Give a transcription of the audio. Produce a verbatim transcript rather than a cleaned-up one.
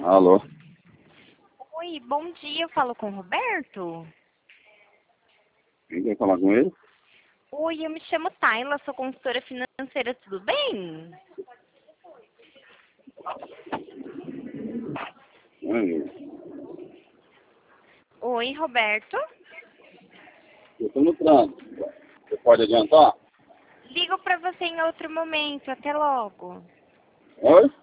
Alô? Oi, bom dia, eu falo com o Roberto? Quem quer falar com ele? Oi, eu me chamo Tayla, sou consultora financeira, tudo bem? Oi, Oi, Roberto? eu estou no trânsito. Você pode adiantar? Ligo pra você em outro momento, até logo. Oi?